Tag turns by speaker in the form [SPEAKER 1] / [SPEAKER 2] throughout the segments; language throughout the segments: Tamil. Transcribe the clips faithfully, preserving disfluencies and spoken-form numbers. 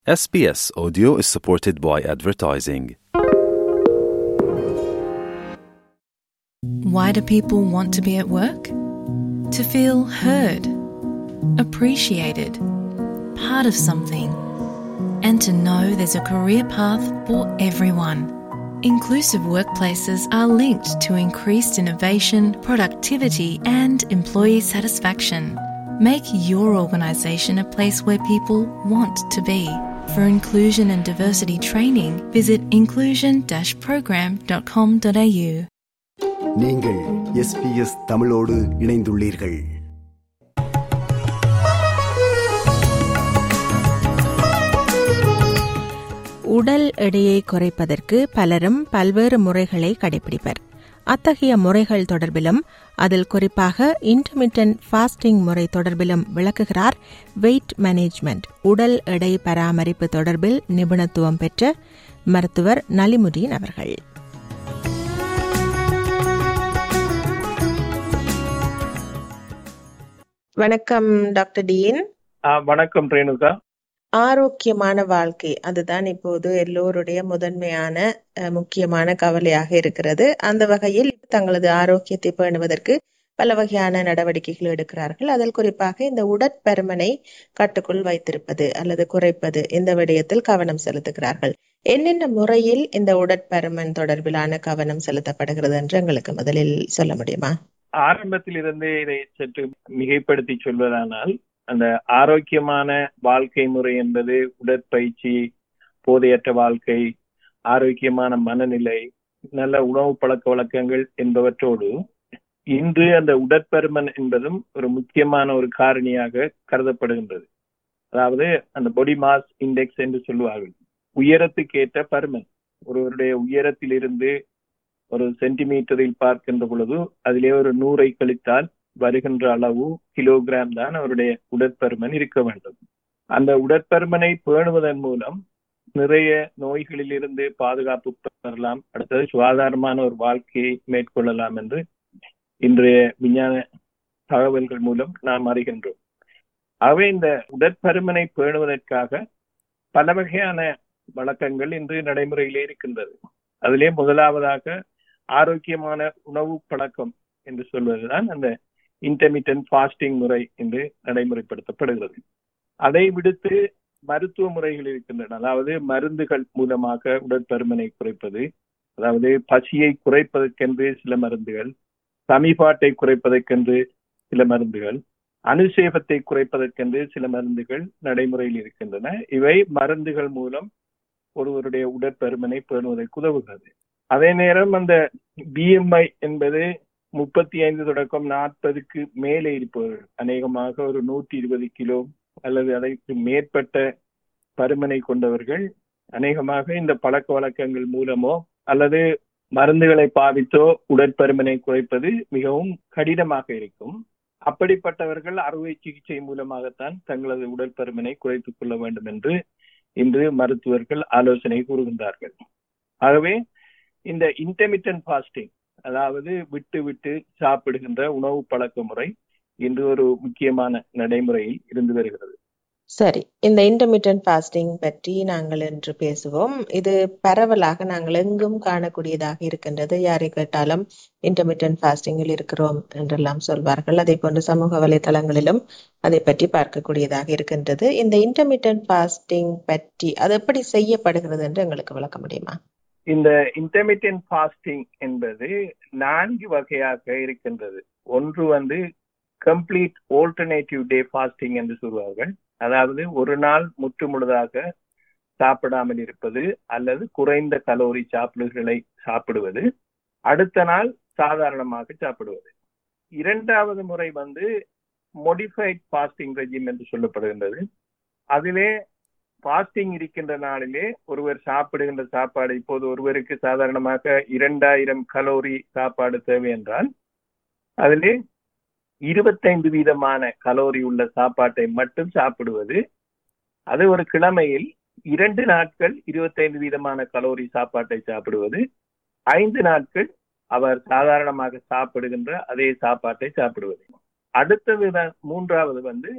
[SPEAKER 1] S B S Audio is supported by advertising.
[SPEAKER 2] Why do people want to be at work? To feel heard, appreciated, part of something, and to know there's a career path for everyone. Inclusive workplaces are linked to increased innovation, productivity, and employee satisfaction. Make your organisation a place where people want to be. For inclusion and diversity training, visit inclusion dash program dot com dot a u.
[SPEAKER 3] நீங்கள் எஸ் பி எஸ் தமிழோடு இணைந்துள்ளீர்கள்.
[SPEAKER 4] உடல் எடையை குறைப்பதற்கு பலரும் பல்வேறு முறைகளை கடைபிடிப்பர். அத்தகைய முறைகள் தொடர்பிலும் அதில் குறிப்பாக இன்டர்மிட்டன்ட் ஃபாஸ்டிங் முறை தொடர்பிலும் விளக்குகிறார் வெயிட் மேனேஜ்மெண்ட் உடல் எடை பராமரிப்பு தொடர்பில் நிபுணத்துவம் பெற்ற மருத்துவர் நலிமுதீன் அவர்கள்.
[SPEAKER 5] வணக்கம் டாக்டர் டீன்.
[SPEAKER 6] வணக்கம் ரேணுகா.
[SPEAKER 5] ஆரோக்கியமான வாழ்க்கை அதுதான் இப்போது எல்லோருடைய முதன்மையான முக்கியமான கவலையாக இருக்கிறது. அந்த வகையில் தங்களது ஆரோக்கியத்தை பேணுவதற்கு பல வகையான நடவடிக்கைகள் எடுக்கிறார்கள். அதில் குறிப்பாக இந்த உடற்பருமனை கட்டுக்குள் வைத்திருப்பது அல்லது குறைப்பது இந்த விடயத்தில் கவனம் செலுத்துகிறார்கள். என்னென்ன முறையில் இந்த உடற்பருமன் தொடர்பிலான கவனம் செலுத்தப்படுகிறது என்று எங்களுக்கு முதலில் சொல்ல முடியுமா?
[SPEAKER 6] ஆரம்பத்தில் இருந்தே இதை சற்று மிகைப்படுத்தி சொல்வதானால், அந்த ஆரோக்கியமான வாழ்க்கை முறை என்பது உடற்பயிற்சி, போதையற்ற வாழ்க்கை, ஆரோக்கியமான மனநிலை, நல்ல உணவு பழக்க வழக்கங்கள் என்பவற்றோடு இன்று அந்த உடற்பருமன் என்பதும் ஒரு முக்கியமான ஒரு காரணியாக கருதப்படுகின்றது. அதாவது அந்த பாடி மாஸ் இண்டெக்ஸ் என்று சொல்லுவார்கள். உயரத்துக்கு ஏற்ற பருமன். ஒருவருடைய உயரத்திலிருந்து ஒரு சென்டிமீட்டரில் பார்க்கின்ற பொழுது அதிலே ஒரு நூறை கழித்தால் வருகின்ற அளவு கிலோகிராம் தான் அவருடைய உடற்பருமன் இருக்க வேண்டும். அந்த உடற்பருமனை பேணுவதன் மூலம் நிறைய நோய்களில் இருந்து பாதுகாப்பு பெறலாம். அடுத்தது சுகாதாரமான ஒரு வாழ்க்கையை மேற்கொள்ளலாம் என்று இன்றைய விஞ்ஞான தகவல்கள் மூலம் நாம் அறிகின்றோம். ஆகவே இந்த உடற்பருமனை பேணுவதற்காக பல வகையான வழக்கங்கள் இன்று நடைமுறையிலே இருக்கின்றது. அதிலே முதலாவதாக ஆரோக்கியமான உணவு பழக்கம் என்று சொல்வதுதான் அந்த இன்டர்மிட்டன்ட் ஃபாஸ்டிங் முறை என்று நடைமுறைப்படுத்தப்படுகிறது. அதை விடுத்து மருத்துவ முறைகள் இருக்கின்றன. அதாவது மருந்துகள் மூலமாக உடற்பருமனை குறைப்பது, அதாவது பசியை குறைப்பதற்கென்று சில மருந்துகள், சமிபாட்டை குறைப்பதற்கென்று சில மருந்துகள், அனுசேபத்தை குறைப்பதற்கென்று சில மருந்துகள் நடைமுறையில் இருக்கின்றன. இவை மருந்துகள் மூலம் ஒருவருடைய உடற்பருமனை பேணுவதற்கு உதவுகிறது. அதே நேரம் அந்த பிஎம்ஐ என்பது முப்பத்தி ஐந்து தொடக்கம் நாற்பதுக்கு மேலே இருப்பவர்கள், அநேகமாக ஒரு நூற்றி இருபது கிலோ அல்லது அதற்கு மேற்பட்ட பருமனை கொண்டவர்கள் அநேகமாக இந்த பழக்க வழக்கங்கள் மூலமோ அல்லது மருந்துகளை பாவித்தோ உடற்பருமனை குறைப்பது மிகவும் கடினமாக இருக்கும். அப்படிப்பட்டவர்கள் அறுவை சிகிச்சை மூலமாகத்தான் தங்களது உடற்பருமனை குறைத்துக் கொள்ள வேண்டும் என்று இன்று மருத்துவர்கள் ஆலோசனை கூறுகின்றார்கள். ஆகவே இந்த இன்டர்மிட்டன்ட் ஃபாஸ்டிங், அதாவது விட்டு விட்டு சாப்பிடுகின்ற உணவு பழக்க முறை இன்று ஒரு முக்கியமான நடைமுறையில் இருந்து வருகிறது.
[SPEAKER 5] சரி, இந்த இன்டர்மிட்டன்ட் ஃபாஸ்டிங் பற்றி நாங்கள் இன்று பேசுவோம். இது பரவலாக நாங்கள் எங்கும் காணக்கூடியதாக இருக்கின்றது. யாரை கேட்டாலும் இன்டர்மிட்டன்ட் ஃபாஸ்டிங்கில் இருக்கிறோம் என்றெல்லாம் சொல்வார்கள். அதே போன்று சமூக வலைதளங்களிலும் அதை பற்றி பார்க்கக்கூடியதாக இருக்கின்றது. இந்த இன்டர்மிட்டன்ட் ஃபாஸ்டிங் பற்றி அது எப்படி செய்யப்படுகிறது என்று எங்களுக்கு விளக்க முடியுமா?
[SPEAKER 6] இந்த இன்டர்மிட்டன்ட் ஃபாஸ்டிங் என்பது நான்கு வகையாக இருக்கின்றது. ஒன்று வந்து கம்ப்ளீட் ஆல்டர்னேட்டிவ் டே ஃபாஸ்டிங் என்று சொல்வார்கள். அதாவது ஒரு நாள் முற்று முழுதாக சாப்பிடாமல் இருப்பது அல்லது குறைந்த கலோரி சாப்பிடுகளை சாப்பிடுவது, அடுத்த நாள் சாதாரணமாக சாப்பிடுவது. இரண்டாவது முறை வந்து மோடிஃபைட் ஃபாஸ்டிங் ரெஜிம் என்று சொல்லப்படுகின்றது. அதிலே ஃபாஸ்டிங் இருக்கின்ற நாளிலே ஒருவர் சாப்பிடுகின்ற சாப்பாடு, இப்போது ஒருவருக்கு சாதாரணமாக இரண்டாயிரம் கலோரி சாப்பாடு தேவை என்றால் அதிலே இருபத்தைந்து வீதமான கலோரி உள்ள சாப்பாட்டை மட்டும் சாப்பிடுவது. அது ஒரு கிழமையில் இரண்டு நாட்கள் இருபத்தைந்து வீதமான கலோரி சாப்பாட்டை சாப்பிடுவது, ஐந்து நாட்கள் அவர் சாதாரணமாக சாப்பிடுகின்ற அதே சாப்பாட்டை சாப்பிடுவது. அடுத்தது மூன்றாவது வந்து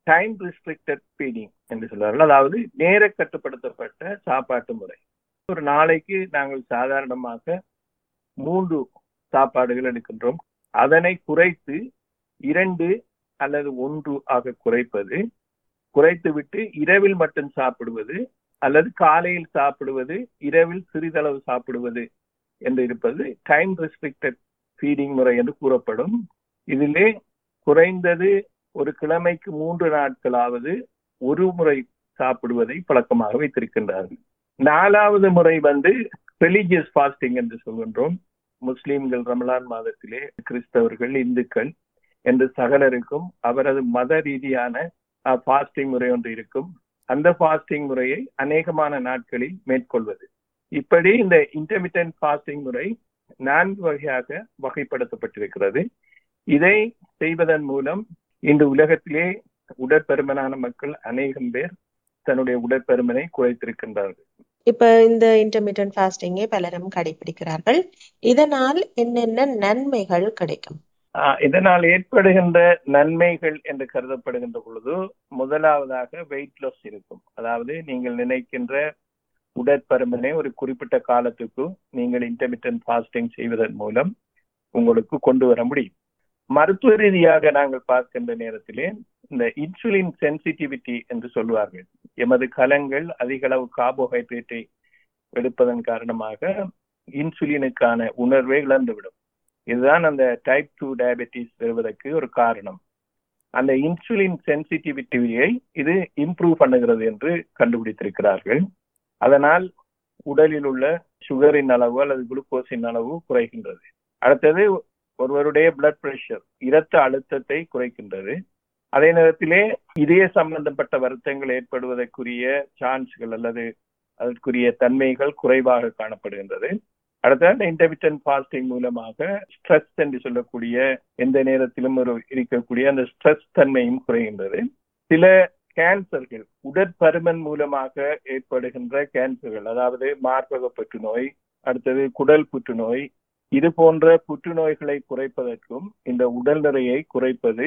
[SPEAKER 6] டைம் ரெஸ்ட்ரிக்டட் ஃபீடிங் என்று சொல்வார்கள். அதாவது நேர கட்டுப்படுத்தப்பட்ட சாப்பாட்டு முறை. ஒரு நாளைக்கு நாங்கள் சாதாரணமாக மூன்று சாப்பாடுகள் எடுக்கின்றோம். அதனை குறைத்து இரண்டு அல்லது ஒன்று ஆக குறைப்பது, குறைத்து விட்டு இரவில் மட்டும் சாப்பிடுவது அல்லது காலையில் சாப்பிடுவது, இரவில் சிறிதளவு சாப்பிடுவது என்று இருப்பது டைம் ரெஸ்ட்ரிக்டட் ஃபீடிங் முறை என்று கூறப்படும். இதிலே குறைந்தது ஒரு கிழமைக்கு மூன்று நாட்களாவது ஒரு முறை சாப்பிடுவதை பழக்கமாக வைத்திருக்கின்றார்கள். நாலாவது முறை வந்து ரிலிஜியஸ் ஃபாஸ்டிங் என்று சொல்கின்றோம். முஸ்லிம்கள் ரமலான் மாதத்திலே, கிறிஸ்தவர்கள், இந்துக்கள் என்று சகலருக்கும் அவரது மத ரீதியான ஃபாஸ்டிங் முறை ஒன்று இருக்கும். அந்த ஃபாஸ்டிங் முறையை அநேகமான நாட்களில் மேற்கொள்வது. இப்படி இந்த இன்டர்மிட்டன்ட் ஃபாஸ்டிங் முறை நான்கு வகையாக வகைப்படுத்தப்பட்டிருக்கிறது. இதை செய்வதன் மூலம் இன்று உலகத்திலே உடற்பருமனான மக்கள் அநேகம் பேர் தன்னுடைய உடற்பருமனை குறைத்திருக்கின்றார்கள்.
[SPEAKER 5] இப்ப இந்த இன்டர்மிட்டன்ட் ஃபாஸ்டிங்கை பலரும் கடைபிடிக்கிறார்கள். இதனால் என்னென்ன நன்மைகள் கிடைக்கும்?
[SPEAKER 6] இதனால் ஏற்படுகின்ற நன்மைகள் என்று கருதப்படுகின்ற பொழுது முதலாவதாக வெயிட் லாஸ் இருக்கும். அதாவது நீங்கள் நினைக்கின்ற உடற்பருமனை ஒரு குறிப்பிட்ட காலத்துக்கு நீங்கள் இன்டர்மிட்டன்ட் ஃபாஸ்டிங் செய்வதன் மூலம் உங்களுக்கு கொண்டு வர முடியும். மருத்துவ ரீதியாக நாங்கள் பார்க்கின்ற நேரத்திலே இந்த இன்சுலின் சென்சிட்டிவிட்டி என்று சொல்வார்கள். எமது கலங்கள் அதிக அளவு கார்போஹைட்ரேட்டை எடுப்பதன் காரணமாக இன்சுலினுக்கான உணர்வை இழந்துவிடும். இதுதான் அந்த டைப் டூ டயபெட்டிஸ் வருவதற்கு ஒரு காரணம். அந்த இன்சுலின் சென்சிட்டிவிட்டியை இது இம்ப்ரூவ் பண்ணுகிறது என்று கண்டுபிடித்திருக்கிறார்கள். அதனால் உடலில் உள்ள சுகரின் அளவு அல்லது குளுக்கோஸின் அளவு குறைகின்றது. அடுத்தது ஒருவருடைய பிளட் பிரஷர், இரத்த அழுத்தத்தை குறைக்கின்றது. அதே நேரத்திலே இதய சம்பந்தப்பட்ட வருத்தங்கள் ஏற்படுவதற்குரிய சான்ஸ்கள் அல்லது அதற்குரிய தன்மைகள் குறைவாக காணப்படுகின்றது. அடுத்த இன்டர்மிட்டன்ட் ஃபாஸ்டிங் மூலமாக ஸ்ட்ரெஸ் என்று சொல்லக்கூடிய எந்த நேரத்திலும் ஒரு இருக்கக்கூடிய அந்த ஸ்ட்ரெஸ் தன்மையும் குறைகின்றது. சில கேன்சர்கள், உடற்பருமன் மூலமாக ஏற்படுகின்ற கேன்சர்கள், அதாவது மார்பக புற்றுநோய், அடுத்தது குடல் புற்றுநோய், இது போன்ற புற்றுநோய்களை குறைப்பதற்கும் இந்த உடல் நிறையை குறைப்பது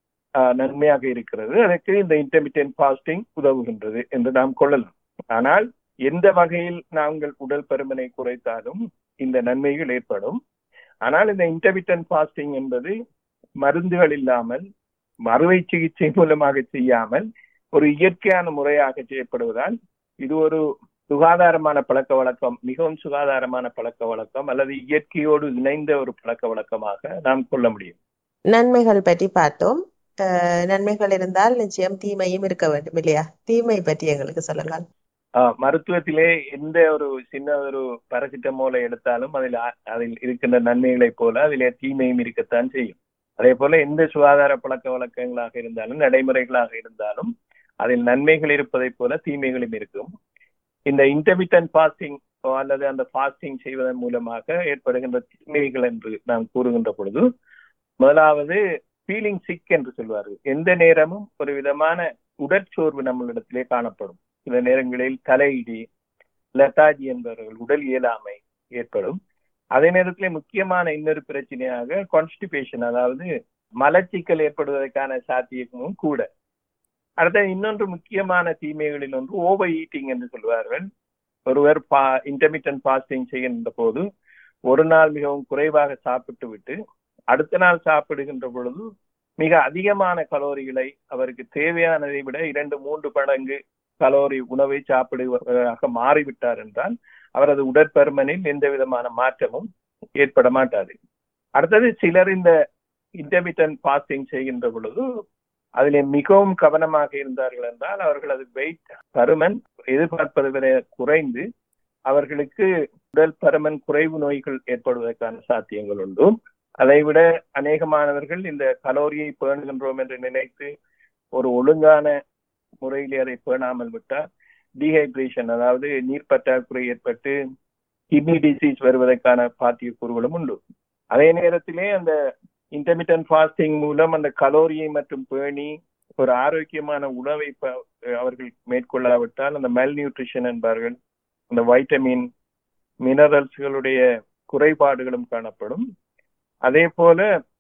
[SPEAKER 6] நன்மையாக இருக்கிறது. அதற்கு இந்த இன்டர்மிட்டன்ட் ஃபாஸ்டிங் உதவுகின்றது என்று நாம் கொள்ளலாம். ஆனால் எந்த வகையில் நாங்கள் உடல் பருமனை குறைத்தாலும் இந்த நன்மைகள் ஏற்படும். ஆனால் இந்த இன்டர்மிட்டன்ட் ஃபாஸ்டிங் என்பது மருந்துகள் இல்லாமல், அறுவை சிகிச்சை மூலமாக செய்யாமல் ஒரு இயற்கையான முறையாக செய்யப்படுவதால் இது ஒரு சுகாதாரமான பழக்க வழக்கம், மிகவும் சுகாதாரமான பழக்க வழக்கம் அல்லது இயற்கையோடு இணைந்த ஒரு பழக்க வழக்கமாக நாம் கொள்ள முடியும்.
[SPEAKER 5] நன்மைகள் பற்றி பார்த்தோம். நன்மைகள் இருந்தால் நிச்சயம் தீமையும் இருக்க வேண்டும் இல்லையா? தீமை பற்றி எங்களுக்கு சொல்லலாம்.
[SPEAKER 6] மருத்துவத்திலே எந்த ஒரு சின்ன ஒரு பாராசிட்டமோலை எடுத்தாலும் அதில் அதில் இருக்கின்ற நன்மைகளை போல அதிலே தீமையும் இருக்கத்தான் செய்யும். அதே போல எந்த சுகாதார பழக்க வழக்கங்களாக இருந்தாலும் நடைமுறைகளாக இருந்தாலும் அதில் நன்மைகள் இருப்பதை போல தீமைகளும் இருக்கும். இந்த இன்டர்மிட்டன்ட் ஃபாஸ்டிங் அல்லது அந்த ஃபாஸ்டிங் செய்வதன் மூலமாக ஏற்படுகின்ற தீமைகள் என்று நாம் கூறுகின்ற பொழுது முதலாவது ஃபீலிங் சிக் என்று சொல்வார்கள். எந்த நேரமும் ஒரு விதமான உடற்சோர்வு நம்மளிடத்திலே காணப்படும். சில நேரங்களில் தலையிடி, லெத்தாஜி என்பவர்கள் உடல் இயலாமை ஏற்படும். அதே நேரத்திலே முக்கியமான இன்னொரு பிரச்சனையாக கான்ஸ்டிபேஷன், அதாவது மலச்சிக்கல் ஏற்படுவதற்கான சாத்தியமும் கூட. அடுத்த இன்னொன்று முக்கியமான தீமைகளில் ஒன்று ஓவர் ஈட்டிங் என்று சொல்வார்கள். ஒருவர் பா இன்டர்மிட்டன்ட் ஃபாஸ்டிங் செய்கின்ற போது ஒரு நாள் மிகவும் குறைவாக சாப்பிட்டு விட்டு அடுத்த நாள் சாப்பிடுகின்ற பொழுது மிக அதிகமான கலோரிகளை, அவருக்கு தேவையானதை விட இரண்டு மூன்று மடங்கு கலோரி உணவை சாப்பிடுவதாக மாறிவிட்டார் என்றால் அவரது உடற்பருமனில் எந்த விதமான மாற்றமும் ஏற்பட மாட்டாது. அடுத்தது சிலர் இந்த இன்டர்மிட்டன்ட் ஃபாஸ்டிங் செய்கின்ற பொழுது அதிலே மிகவும் கவனமாக இருந்தார்கள் என்றால் அவர்களது வெயிட் பருமன் எதிர்பார்ப்பதை விட குறைந்து அவர்களுக்கு உடல் பருமன் குறைவு நோய்கள் ஏற்படுவதற்கான சாத்தியங்கள் உண்டு. அதை விட அநேகமானவர்கள் இந்த கலோரியை பேணுகின்றோம் என்று நினைத்து ஒரு ஒழுங்கான முறையிலே அதை பேணாமல் விட்டால் டீஹைட்ரேஷன், அதாவது நீர் பற்றாக்குறை ஏற்பட்டு கிட்னி டிசீஸ் வருவதற்கான சாத்தியக்கூறுகளும் உண்டு. அதே நேரத்திலே அந்த இன்டர்மிட்டன்ட் ஃபாஸ்டிங் மூலம் அந்த கலோரியை மற்றும் பேணி ஒரு ஆரோக்கியமான உணவை அவர்கள் மேற்கொள்ளாவிட்டால் அந்த மல் நியூட்ரிஷன் என்பார்கள், அந்த வைட்டமின் மினரல்ஸ்களுடைய குறைபாடுகளும் காணப்படும். அதே போல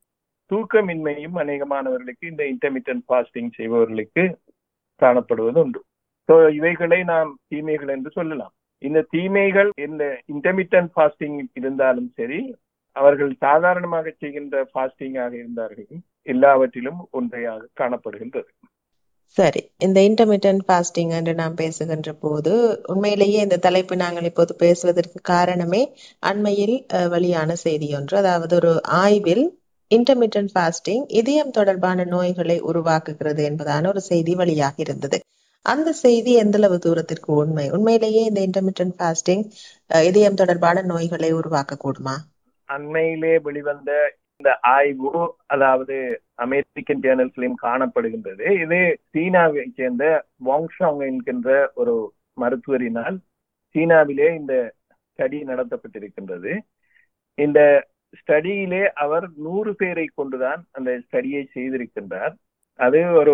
[SPEAKER 6] தூக்கமின்மையும் அநேகமானவர்களுக்கு இந்த இன்டர்மிட்டன்ட் ஃபாஸ்டிங் செய்பவர்களுக்கு காணப்படுவது உண்டு. ஸோ இவைகளை நாம் தீமைகள் என்று சொல்லலாம். இந்த தீமைகள் இந்த இன்டர்மிட்டன்ட் ஃபாஸ்டிங் இருந்தாலும் சரி, அவர்கள் சாதாரணமாக செய்கின்ற ஃபாஸ்டிங்காக இருந்தார்கள், எல்லாவற்றிலும் ஒன்றையாக காணப்படுகின்றது.
[SPEAKER 5] சரி, இந்த இன்டர்மிட்டன்ட் ஃபாஸ்டிங் என்று நாம் பேசுகின்ற போது உண்மையிலேயே இந்த தலைப்பு நாங்கள் இப்போது பேசுவதற்கு காரணமே அண்மையில் வெளியான செய்தி ஒன்று. அதாவது ஒரு ஆய்வில் இன்டர்மிட்டன்ட் ஃபாஸ்டிங் இதயம் தொடர்பான நோய்களை உருவாக்குகிறது என்பதான ஒரு செய்தி வெளியாக இருந்தது. அந்த செய்தி எந்த அளவு தூரத்திற்கு உண்மை? உண்மையிலேயே இந்த இன்டர்மிட்டன்ட் ஃபாஸ்டிங் இதயம் தொடர்பான நோய்களை உருவாக்க கூடுமா?
[SPEAKER 6] அண்மையிலே வெளிவந்த இந்த ஆய்வு, அதாவது அமெரிக்கன் ஜேர்னல்ஸ்லையும் காணப்படுகின்றது. இது சீனாவை சேர்ந்த வாங்ஷாங் என்கின்ற ஒரு மருத்துவரினால் சீனாவிலே இந்த ஸ்டடி நடத்தப்பட்டிருக்கின்றது. இந்த ஸ்டடியிலே அவர் நூறு பேரை கொண்டுதான் அந்த ஸ்டடியை செய்திருக்கின்றார். அது ஒரு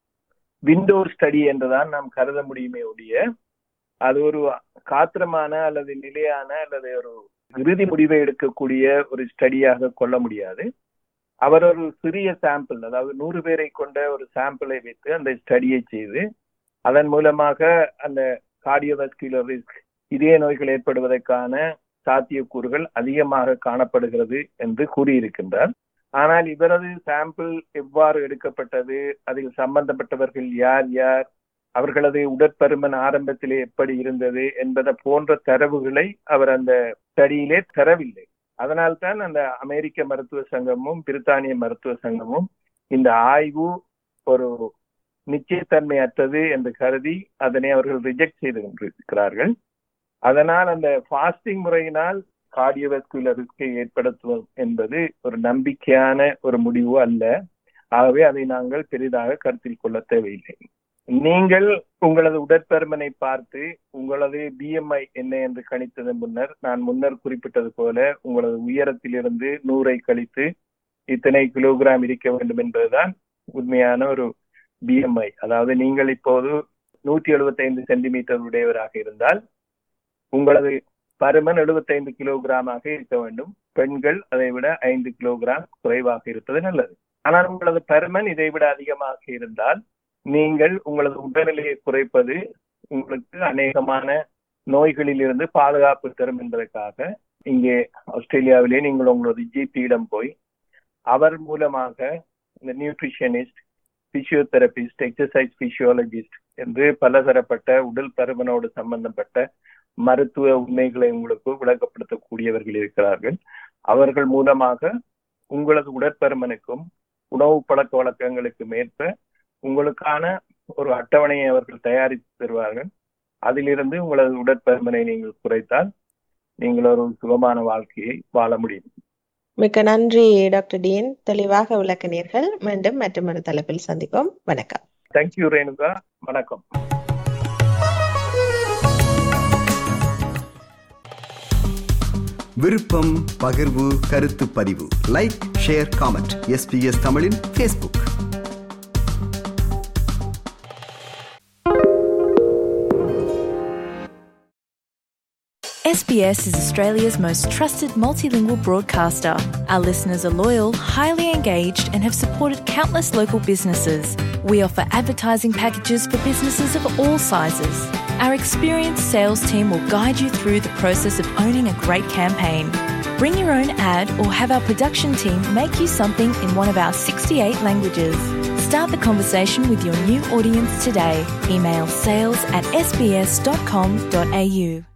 [SPEAKER 6] விண்டோ ஸ்டடி என்றுதான் நாம் கருத முடியுமே ஒழிய அது ஒரு காத்திரமான அல்லது நிலையான அல்லது ஒரு இறுதி முடிவை எடுக்கக்கூடிய ஒரு ஸ்டடியாக கொள்ள முடியாது. அவர் ஒரு சிறிய சாம்பிள், அதாவது நூறு பேரை கொண்ட ஒரு சாம்பிளை வைத்து அந்த ஸ்டடியை செய்து அதன் மூலமாக அந்த கார்டியோவாஸ்குலர் ரிஸ்க், இதய நோய்கள் ஏற்படுவதற்கான சாத்தியக்கூறுகள் அதிகமாக காணப்படுகிறது என்று கூறியிருக்கின்றார். ஆனால் இவரது சாம்பிள் எவ்வாறு எடுக்கப்பட்டது, அதில் சம்பந்தப்பட்டவர்கள் யார் யார், அவர்களது உடற்பருமன் ஆரம்பத்திலே எப்படி இருந்தது என்பதை போன்ற தரவுகளை அவர் அந்த ஸ்டடியிலே தரவில்லை. அதனால்தான் அந்த அமெரிக்க மருத்துவ சங்கமும் பிரித்தானிய மருத்துவ சங்கமும் இந்த ஆய்வு ஒரு நிச்சயத்தன்மையற்றது என்று கருதி அதனை அவர்கள் ரிஜெக்ட் செய்து கொண்டிருக்கிறார்கள். அதனால் அந்த ஃபாஸ்டிங் முறையினால் கார்டியோவாஸ்குலர் ரிஸ்கை ஏற்படுத்துவோம் என்பது ஒரு நம்பிக்கையான ஒரு முடிவு அல்ல. ஆகவே அதை நாங்கள் பெரிதாக கருத்தில் கொள்ள தேவையில்லை. நீங்கள் உங்களது உடற்பருமனை பார்த்து உங்களது பிஎம்ஐ என்ன என்று கணித்ததன் முன்னர், நான் முன்னர் குறிப்பிட்டது போல உங்களது உயரத்திலிருந்து நூறை கழித்து இத்தனை கிலோகிராம் இருக்க வேண்டும் என்பதுதான் உண்மையான ஒரு பிஎம்ஐ. அதாவது நீங்கள் இப்போது நூற்றி எழுபத்தி ஐந்து சென்டிமீட்டர் உடையவராக இருந்தால் உங்களது பருமன் எழுபத்தி ஐந்து கிலோகிராமாக இருக்க வேண்டும். பெண்கள் அதை விட ஐந்து கிலோகிராம் குறைவாக இருப்பது நல்லது. ஆனால் உங்களது பருமன் இதை விட அதிகமாக இருந்தால் நீங்கள் உங்களது உடல்நிலையை குறைப்பது உங்களுக்கு அநேகமான நோய்களில் இருந்து பாதுகாப்பு தரும் என்பதற்காக இங்கே ஆஸ்திரேலியாவிலே நீங்கள் உங்களது ஜிபியிடம் போய் அவர் மூலமாக இந்த நியூட்ரிஷனிஸ்ட், பிசியோதெரபிஸ்ட், எக்ஸசைஸ் பிசியோலஜிஸ்ட் என்று பலதரப்பட்ட உடல் பருமனோடு சம்பந்தப்பட்ட மருத்துவ உண்மைகளை உங்களுக்கு விளக்கப்படுத்தக்கூடியவர்கள் இருக்கிறார்கள். அவர்கள் மூலமாக உங்களது உடற்பருமனுக்கும் உணவு பழக்க வழக்கங்களுக்கு மேற்ப உங்களுக்கான ஒரு அட்டவணையை அவர்கள் தயாரித்து தருவார்கள். அதிலிருந்து உங்களது உடற்பருமனை நீங்கள் குறைத்தால் நீங்கள் ஒரு சுகமான வாழ்க்கையை வாழ முடியும்.
[SPEAKER 5] மிக்க நன்றி டாக்டர் டீன், தெளிவாக விளக்கினீர்கள். மீண்டும் மற்றொரு தலைப்பில் சந்திப்போம். வணக்கம்.
[SPEAKER 6] தேங்க்யூ ரேணுகா. வணக்கம்.
[SPEAKER 3] விருப்பம், பகிர்வு, கருத்து பதிவு, லைக், ஷேர், காமெண்ட். எஸ்பிஎஸ் தமிழின் Facebook.
[SPEAKER 2] S B S is Australia's most trusted multilingual broadcaster. Our listeners are loyal, highly engaged, and have supported countless local businesses. We offer advertising packages for businesses of all sizes. Our experienced sales team will guide you through the process of owning a great campaign. Bring your own ad or have our production team make you something in one of our sixty-eight languages. Start the conversation with your new audience today. Email sales at s b s dot com dot a u.